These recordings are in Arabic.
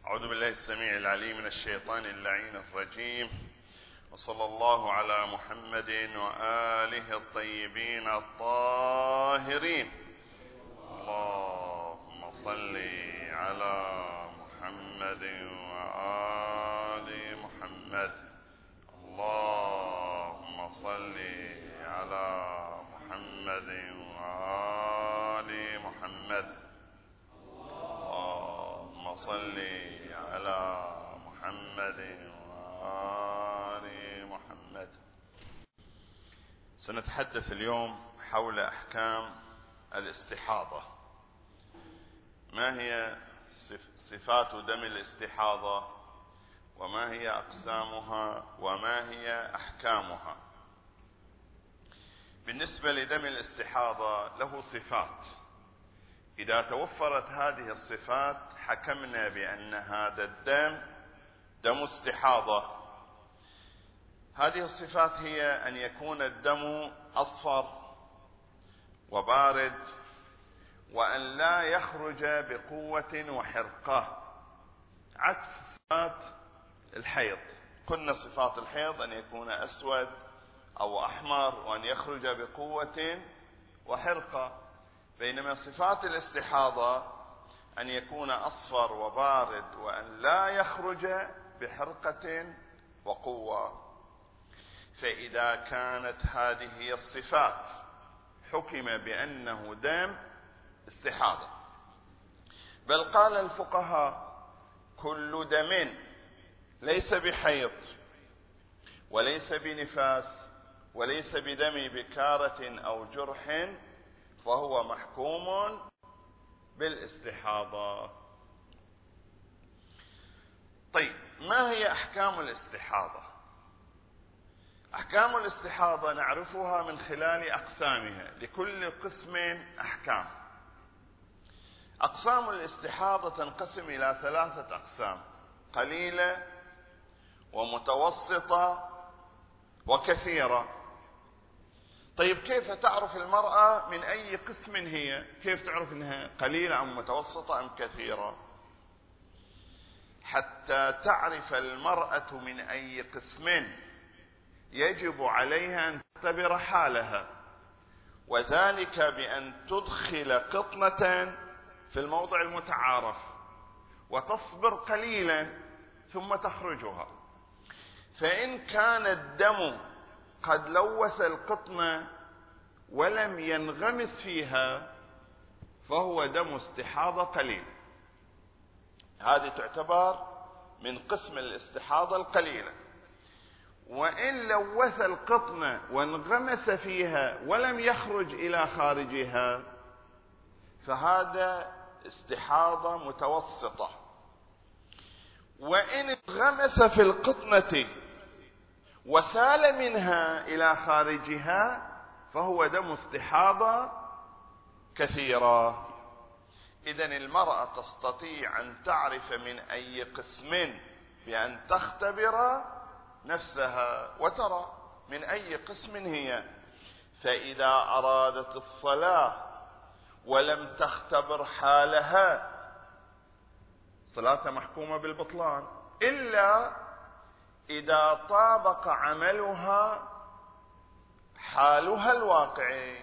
أعوذ بالله السميع العليم من الشيطان اللعين الرجيم، وصلى الله على محمد وآله الطيبين الطاهرين. اللهم صل على محمد وآل محمد. اللهم صل على محمد وآل محمد. اللهم صل على محمد وآل محمد. سنتحدث اليوم حول أحكام الاستحاضة. ما هي صفات دم الاستحاضة، وما هي أقسامها، وما هي أحكامها؟ بالنسبة لدم الاستحاضة له صفات، إذا توفرت هذه الصفات حكمنا بأن هذا الدم دم استحاضة. هذه الصفات هي أن يكون الدم أصفر وبارد، وأن لا يخرج بقوة وحرقة، عكس صفات الحيض. كنا صفات الحيض أن يكون أسود أو أحمر وأن يخرج بقوة وحرقة، بينما صفات الاستحاضة أن يكون أصفر وبارد وأن لا يخرج بحرقة وقوة. فإذا كانت هذه الصفات حكم بأنه دم استحاضة. بل قال الفقهاء: كل دم ليس بحيض وليس بنفاس وليس بدم بكارة أو جرح فهو محكوم بالاستحاضة. طيب، ما هي أحكام الاستحاضة؟ أحكام الاستحاضة نعرفها من خلال أقسامها، لكل قسم أحكام. أقسام الاستحاضة تنقسم إلى 3 أقسام: قليلة ومتوسطة وكثيرة. طيب، كيف تعرف المرأة من أي قسم هي؟ كيف تعرف أنها قليلة أم متوسطة أم كثيرة؟ حتى تعرف المرأة من أي قسم يجب عليها أن تختبر حالها، وذلك بأن تدخل قطنة في الموضع المتعارف وتصبر قليلا ثم تخرجها. فإن كان الدم قد لوث القطنة ولم ينغمس فيها فهو دم استحاضة قليل. هذه تعتبر من قسم الاستحاضة القليلة. وإن لوث القطنة وانغمس فيها ولم يخرج إلى خارجها فهذا استحاضة متوسطة. وإن انغمس في القطنة وسال منها إلى خارجها فهو دم استحاضة كثيرة. إذن المرأة تستطيع أن تعرف من أي قسم بأن تختبر نفسها وترى من أي قسم هي. فإذا أرادت الصلاة ولم تختبر حالها صلاتها محكومة بالبطلان، إلا إذا طابق عملها حالها الواقعي.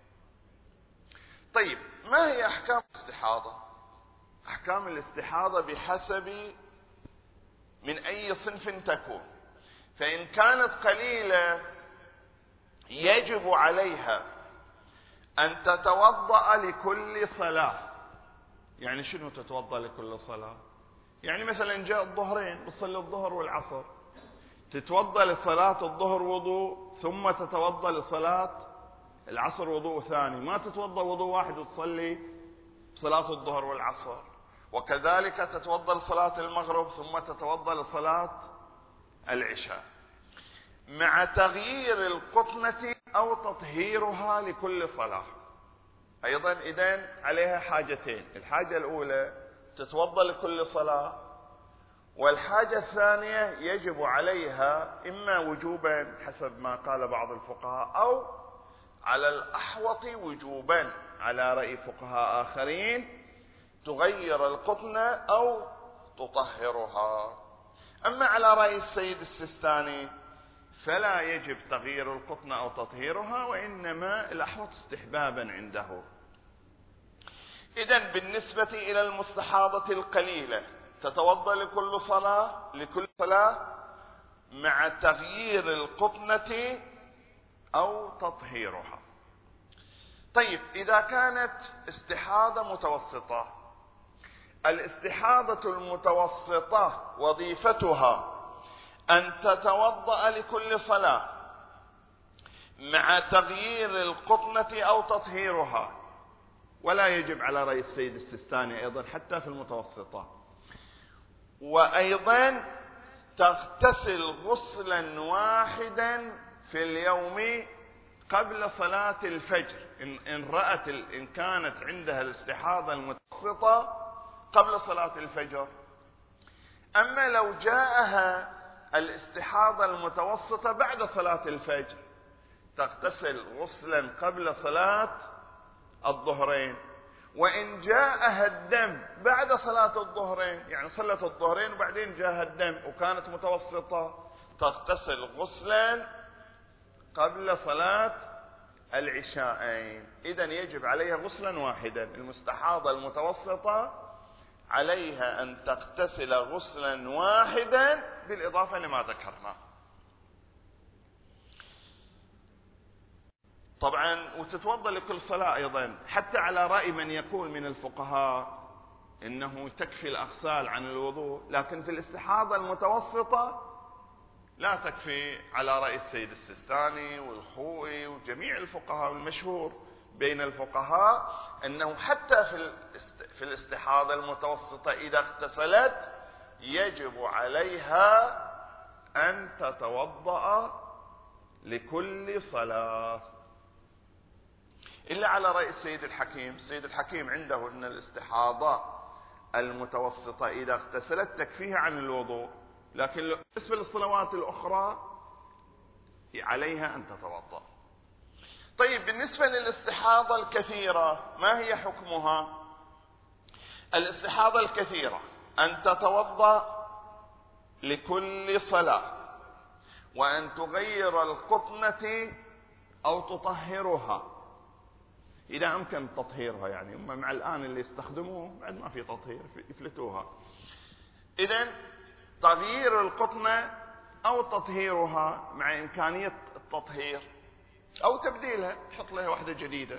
طيب، ما هي أحكام الاستحاضة؟ أحكام الاستحاضة بحسب من أي صنف تكون. فإن كانت قليلة يجب عليها أن تتوضأ لكل صلاة. يعني شنو تتوضأ لكل صلاة؟ يعني مثلا جاء الظهرين، بتصلي الظهر والعصر، تتوضأ لصلاة الظهر وضوء ثم تتوضأ لصلاة العصر وضوء ثاني، ما تتوضأ وضوء واحد وتصلي صلاة الظهر والعصر. وكذلك تتوضأ لصلاة المغرب ثم تتوضأ لصلاة العشاء، مع تغيير القطنة أو تطهيرها لكل صلاة. أيضا إذن عليها حاجتين: الحاجة الأولى تتوضأ لكل صلاة، والحاجة الثانية يجب عليها إما وجوبا حسب ما قال بعض الفقهاء، أو على الأحوط وجوبا على رأي فقهاء آخرين، تغير القطنة أو تطهرها. أما على رأي السيد السيستاني فلا يجب تغيير القطنة أو تطهيرها، وإنما الأحوط استحبابا عنده. إذن بالنسبة إلى المستحاضة القليلة تتوضأ لكل صلاة مع تغيير القطنة أو تطهيرها. طيب إذا كانت استحاضة متوسطة، الاستحاضة المتوسطة وظيفتها أن تتوضأ لكل صلاة مع تغيير القطنة أو تطهيرها، ولا يجب على رأي السيد السيستاني أيضا حتى في المتوسطة. وأيضا تغتسل غسلا واحدا في اليوم قبل صلاة الفجر إن كانت عندها الاستحاضة المتوسطة قبل صلاة الفجر. أما لو جاءها الاستحاضة المتوسطة بعد صلاة الفجر تغتسل غسلا قبل صلاة الظهرين. وإن جاءها الدم بعد صلاة الظهرين، يعني صلت الظهرين وبعدين جاءها الدم وكانت متوسطة، تغتسل غسلا قبل صلاة العشاءين. إذن يجب عليها غسلا واحدا. المستحاضة المتوسطة عليها أن تغتسل غسلا واحدا بالإضافة لما ذكرنا. طبعا وتتوضأ لكل صلاة أيضا، حتى على رأي من يقول من الفقهاء إنه تكفي الأغسال عن الوضوء، لكن في الاستحاضة المتوسطة لا تكفي على رأي السيد السيستاني والخوئي وجميع الفقهاء. المشهور بين الفقهاء أنه حتى في الاستحاضة المتوسطة إذا اغتسلت يجب عليها أن تتوضأ لكل صلاة، إلا على رأي السيد الحكيم. السيد الحكيم عنده أن الاستحاضة المتوسطة إذا اغتسلت تكفيها عن الوضوء، لكن بالنسبة للصلوات الأخرى عليها أن تتوضأ. طيب بالنسبة للاستحاضة الكثيرة ما هي حكمها؟ الاستحاضة الكثيرة أن تتوضأ لكل صلاة، وأن تغير القطنة أو تطهرها إذا أمكن تطهيرها. يعني هم مع الآن اللي يستخدموه بعد ما في تطهير يفلتوها. إذن تغيير القطنة أو تطهيرها مع إمكانية التطهير أو تبديلها، تحط لها واحدة جديدة.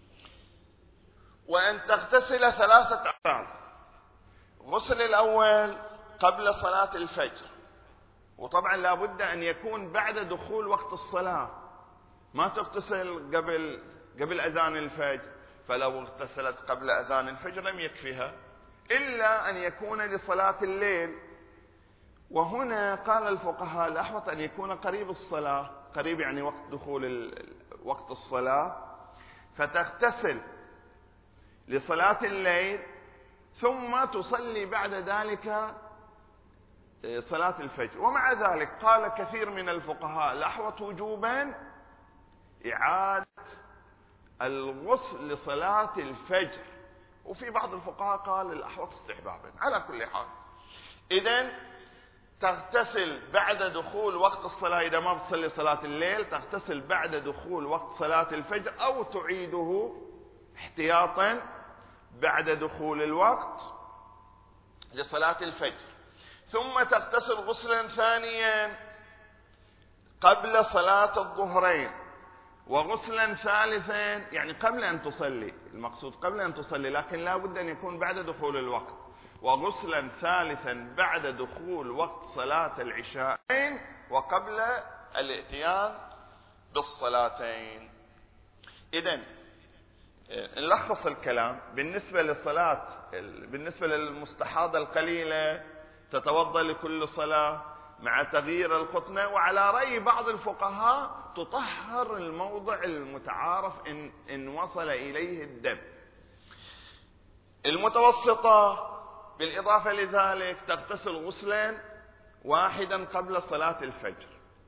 وأن تغتسل 3 أغسال. غسل الأول قبل صلاة الفجر، وطبعا لا بد أن يكون بعد دخول وقت الصلاة، ما تغتسل قبل أذان الفجر. فلو اغتسلت قبل أذان الفجر لم يكفيها إلا أن يكون لصلاة الليل. وهنا قال الفقهاء الأحوط أن يكون قريب الصلاة، قريب يعني وقت دخول وقت الصلاة، فتغتسل لصلاة الليل ثم تصلي بعد ذلك صلاة الفجر. ومع ذلك قال كثير من الفقهاء الأحوط وجوبا إعادة الغسل لصلاة الفجر، وفي بعض الفقهاء قال الأحوط استحبابا. على كل حال إذن تغتسل بعد دخول وقت الصلاة. إذا ما بتصلي صلاة الليل تغتسل بعد دخول وقت صلاة الفجر، أو تعيده احتياطا بعد دخول الوقت لصلاة الفجر. ثم تغتسل غسلا ثانيا قبل صلاة الظهرين، وغسلا ثالثا يعني قبل أن تصلي، المقصود قبل أن تصلي، لكن لا بد أن يكون بعد دخول الوقت. وغسلا ثالثا بعد دخول وقت صلاة العشاءين وقبل الاتيان بالصلاتين. إذن نلخص الكلام. بالنسبة للمستحاضة القليلة تتوضأ لكل صلاة مع تغيير القطنة، وعلى رأي بعض الفقهاء تطهر الموضع المتعارف إن وصل إليه الدم. المتوسطة بالإضافة لذلك تغتسل غسلا واحدا قبل صلاة الفجر.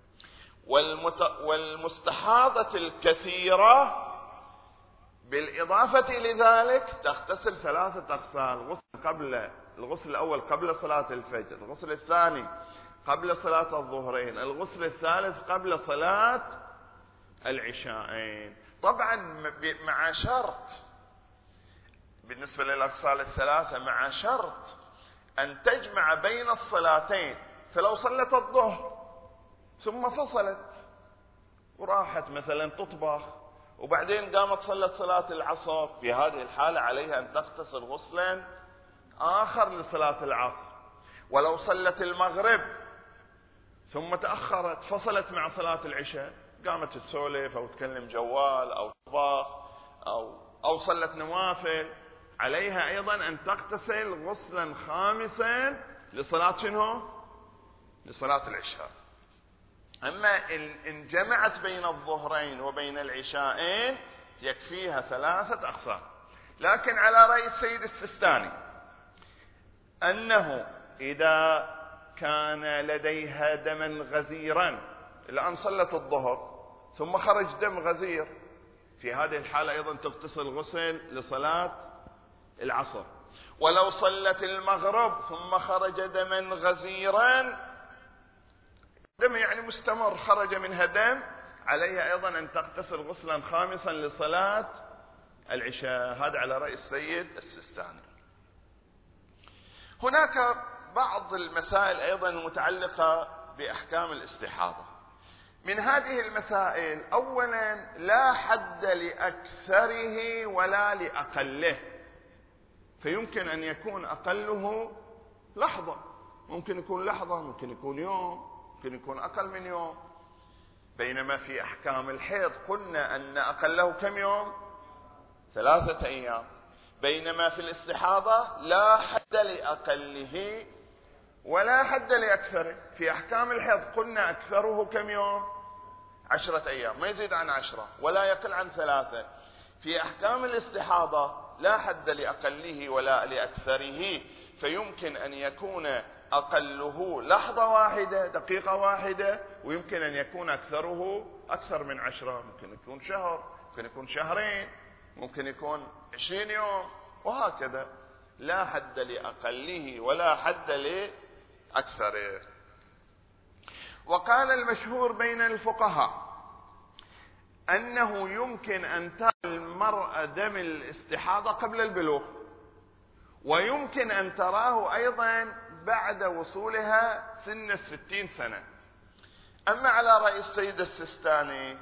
والمستحاضة الكثيرة بالإضافة لذلك تغتسل 3 أغسال، غسل قبل الغسل الأول قبل صلاة الفجر، الغسل الثاني قبل صلاة الظهرين، الغسل الثالث قبل صلاة العشاءين. طبعا مع شرط بالنسبة للأغسال الثلاثة، مع شرط أن تجمع بين الصلاتين. فلو صلت الظهر ثم فصلت وراحت مثلا تطبخ وبعدين قامت صلت صلاة العصر، في هذه الحالة عليها أن تغتسل غسلا آخر لصلاة العصر. ولو صلت المغرب ثم تأخرت فصلت مع صلاة العشاء، قامت تسولف أو تكلم جوال أو تطبخ أو صلت نوافل، عليها أيضا أن تغتسل غسلا خامسا لصلاة شنو؟ لصلاة العشاء. أما إن جمعت بين الظهرين وبين العشاءين يكفيها 3 أغسال. لكن على رأي السيد السيستاني أنه إذا كان لديها دما غزيرا، الآن صلت الظهر ثم خرج دم غزير، في هذه الحالة أيضا تغتسل غسل لصلاة العصر. ولو صلت المغرب ثم خرج دما غزيرا، دم يعني مستمر خرج منها دم، عليها أيضا أن تغتسل غسلا خامسا لصلاة العشاء. هذا على رأي السيد السيستاني. هناك بعض المسائل أيضا المتعلقة بأحكام الاستحاضة. من هذه المسائل أولا لا حد لأكثره ولا لأقله، فيمكن أن يكون أقله لحظة، ممكن يكون لحظة، ممكن يكون يوم، ممكن يكون أقل من يوم. بينما في أحكام الحيض قلنا أن أقله كم يوم؟ 3 أيام. بينما في الاستحاضة لا حد لأقله ولا حد لأكثره. في أحكام الحيض قلنا أكثره كم يوم؟ 10 أيام، ما يزيد عن 10 ولا يقل عن 3. في أحكام الاستحاضة لا حد لأقله ولا لأكثره، فيمكن أن يكون أقله لحظة واحدة، دقيقة واحدة، ويمكن أن يكون أكثره أكثر من 10، ممكن يكون شهر، ممكن يكون شهرين، ممكن يكون 20 يوم، وهكذا. لا حد لأقله ولا حد لأكثره. وقال المشهور بين الفقهاء أنه يمكن أن ترى المرأة دم الاستحاضة قبل البلوغ، ويمكن أن تراه أيضا بعد وصولها سن 60 سنة. أما على رأي السيد السيستاني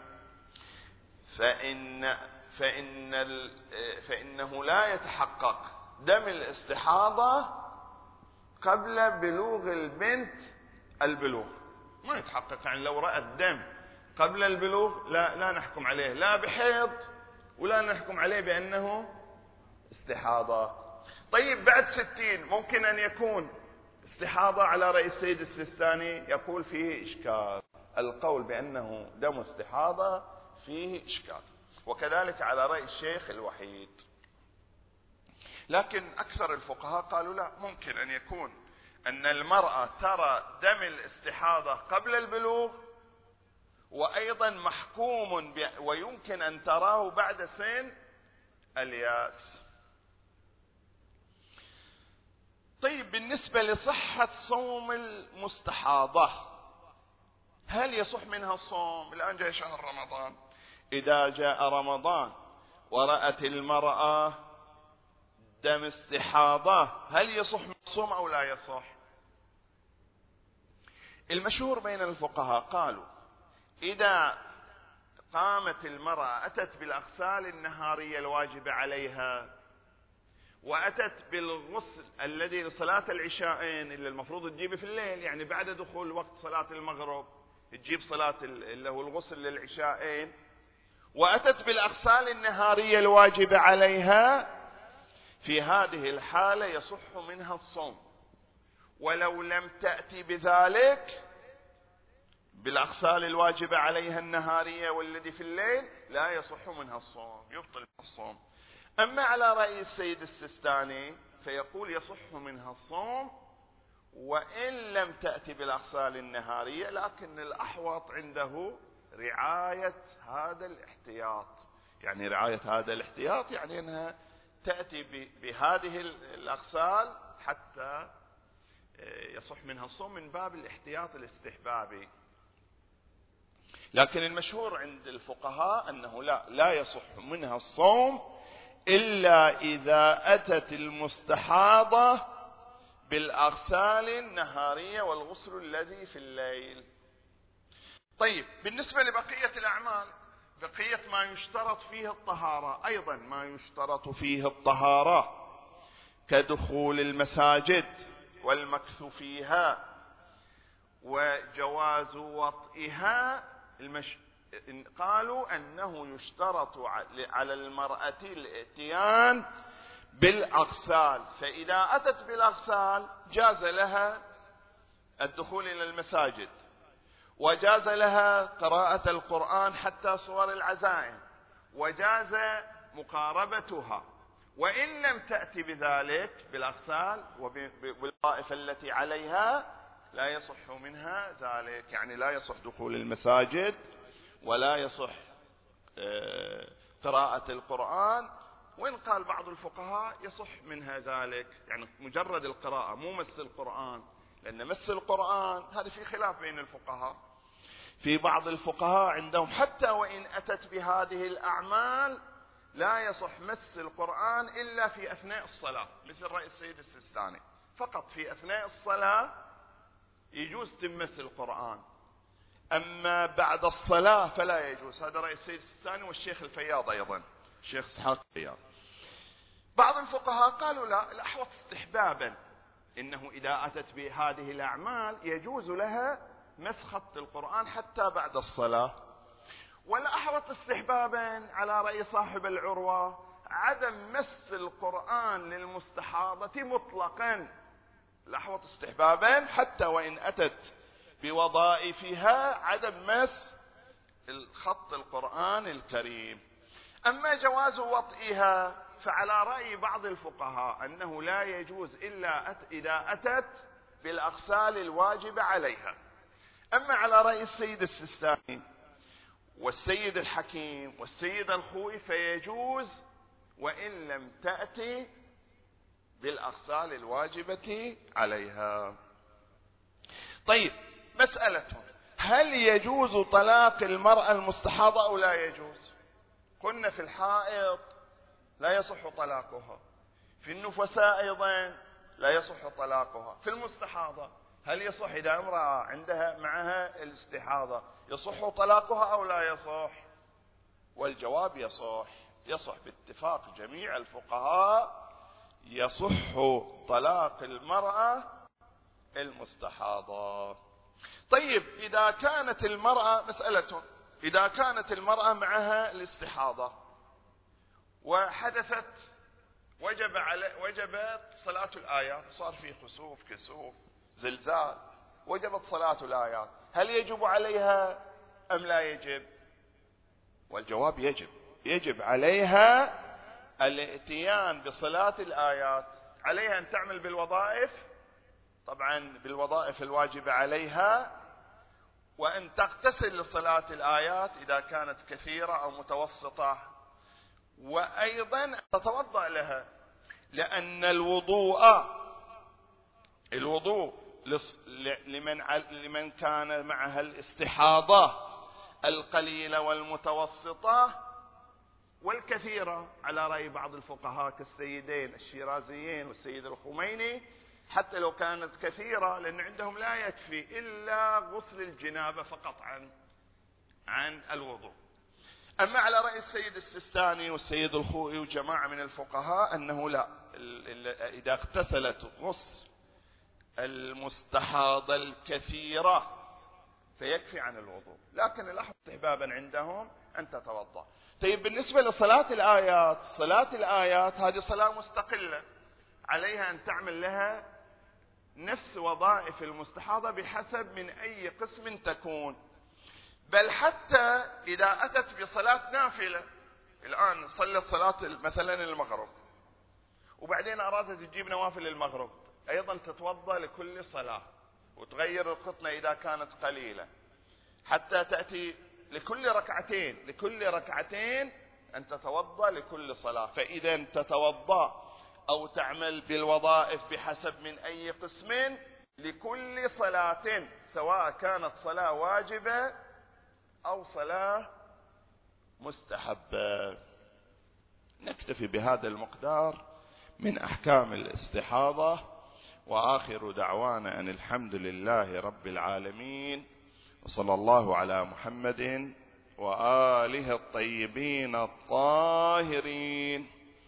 فإنه لا يتحقق دم الاستحاضة قبل بلوغ البنت البلوغ، ما يتحقق. يعني لو رأت دم قبل البلوغ لا نحكم عليه لا بحيض ولا نحكم عليه بأنه استحاضة. طيب بعد 60 ممكن أن يكون استحاضة. على رأي السيد السيستاني يقول فيه إشكال، القول بأنه دم استحاضة فيه إشكال، وكذلك على رأي الشيخ الوحيد. لكن أكثر الفقهاء قالوا لا، ممكن أن يكون أن المرأة ترى دم الاستحاضة قبل البلوغ، وأيضا محكوم ويمكن أن تراه بعد سن الياس. طيب بالنسبة لصحة صوم المستحاضة، هل يصح منها الصوم؟ الآن جاء شهر رمضان، إذا جاء رمضان ورأت المرأة دم استحاضة، هل يصح من الصوم أو لا يصح؟ المشهور بين الفقهاء قالوا إذا قامت المرأة أتت بالأغسال النهارية الواجبة عليها، وأتت بالغسل الذي لصلاة العشاءين اللي المفروض تجيبه في الليل، يعني بعد دخول وقت صلاة المغرب تجيب صلاة اللي هو الغسل للعشاءين، وأتت بالأغسال النهارية الواجبة عليها، في هذه الحالة يصح منها الصوم. ولو لم تأتي بذلك بالأغسال الواجبة عليها النهارية والذي في الليل لا يصح منها الصوم، يبطل الصوم. أما على رأي السيد السيستاني فيقول يصح منها الصوم وإن لم تأتي بالأغسال النهارية، لكن الأحوط عنده رعاية هذا الاحتياط. يعني رعاية هذا الاحتياط يعني أنها تأتي بهذه الأغسال حتى يصح منها الصوم من باب الاحتياط الاستحبابي. لكن المشهور عند الفقهاء أنه لا يصح منها الصوم إلا إذا أتت المستحاضة بالأغسال النهارية والغسل الذي في الليل. طيب، بالنسبة لبقية الأعمال، بقية ما يشترط فيه الطهارة، أيضا ما يشترط فيه الطهارة كدخول المساجد والمكث فيها وجواز وطئها. قالوا أنه يشترط على المرأة الاتيان بالأغسال، فإذا أتت بالأغسال جاز لها الدخول إلى المساجد، وجاز لها قراءة القرآن حتى صور العزائم، وجاز مقاربتها. وإن لم تأتي بذلك بالأغسال وبالوظائف التي عليها لا يصح منها ذلك، يعني لا يصح دخول المساجد ولا يصح قراءة القرآن. وإن قال بعض الفقهاء يصح منها ذلك، يعني مجرد القراءة مو مس القرآن، لأن مس القرآن هذا في خلاف بين الفقهاء. في بعض الفقهاء عندهم حتى وإن أتت بهذه الأعمال لا يصح مس القرآن إلا في أثناء الصلاة، مثل رأي السيد السيستاني، فقط في أثناء الصلاة يجوز تمس القرآن، أما بعد الصلاة فلا يجوز. هذا رأي السيد السيستاني والشيخ الفياض أيضا، الشيخ إسحاق الفياض. بعض الفقهاء قالوا لا، الأحوط استحبابا، إنه إذا أتت بهذه الأعمال يجوز لها مس خط القرآن حتى بعد الصلاة. والأحوط استحبابا على رأي صاحب العروة عدم مس القرآن للمستحاضة مطلقا، الأحوط استحبابا حتى وإن أتت بوظائفها عدم مس خط القرآن الكريم. أما جواز وطئها فعلى رأي بعض الفقهاء أنه لا يجوز إلا إذا أتت بالأغسال الواجبة عليها. أما على رأي السيد السيستاني والسيد الحكيم والسيد الخوئي فيجوز وإن لم تأتي بالأغسال الواجبة عليها. طيب، مسألة، هل يجوز طلاق المرأة المستحاضة أو لا يجوز؟ قلنا في الحائض لا يصح طلاقها، في النفساء أيضا لا يصح طلاقها، في المستحاضة هل يصح إذا امرأة عندها معها الاستحاضة يصح طلاقها أو لا يصح؟ والجواب يصح باتفاق جميع الفقهاء، يصح طلاق المرأة المستحاضة. طيب، إذا كانت المرأة، مسألة، إذا كانت المرأة معها الاستحاضة وحدثت وجبت صلاة الآيات، صار في خسوف كسوف زلزال، وجبت صلاة الآيات، هل يجب عليها أم لا يجب؟ والجواب يجب عليها الاتيان بصلاة الآيات، عليها أن تعمل بالوظائف، طبعا بالوظائف الواجبة عليها، وأن تغتسل لصلاة الآيات إذا كانت كثيرة أو متوسطة، وأيضا تتوضأ لها، لأن الوضوء لمن كان معها الاستحاضة القليلة والمتوسطة والكثيرة، على رأي بعض الفقهاء كالسيدين الشيرازيين والسيد الخميني، حتى لو كانت كثيرة، لأن عندهم لا يكفي إلا غسل الجنابة فقط عن الوضوء. أما على رأي السيد السيستاني والسيد الخوئي وجماعة من الفقهاء أنه لا، إذا اغتسلت غسل المستحاضة الكثيرة فيكفي عن الوضوء، لكن الأحوط استحبابا عندهم أن تتوضأ. طيب، بالنسبة لصلاة الآيات، صلاة الآيات هذه صلاة مستقلة، عليها أن تعمل لها نفس وظائف المستحاضة بحسب من أي قسم تكون، بل حتى إذا أتت بصلاة نافلة، الآن صلت صلاة مثلا المغرب وبعدين أرادت تجيب نوافل المغرب، أيضا تتوضأ لكل صلاة وتغير القطنة إذا كانت قليلة حتى تأتي لكل ركعتين أن تتوضأ لكل صلاة. فإذا تتوضأ أو تعمل بالوظائف بحسب من أي قسمين، لكل صلاة سواء كانت صلاة واجبة أو صلاة مستحبة. نكتفي بهذا المقدار من أحكام الاستحاضة، وآخر دعوانا أن الحمد لله رب العالمين، وصلى الله على محمد وآله الطيبين الطاهرين.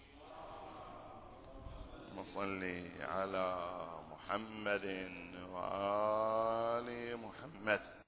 صل على محمد وآل محمد.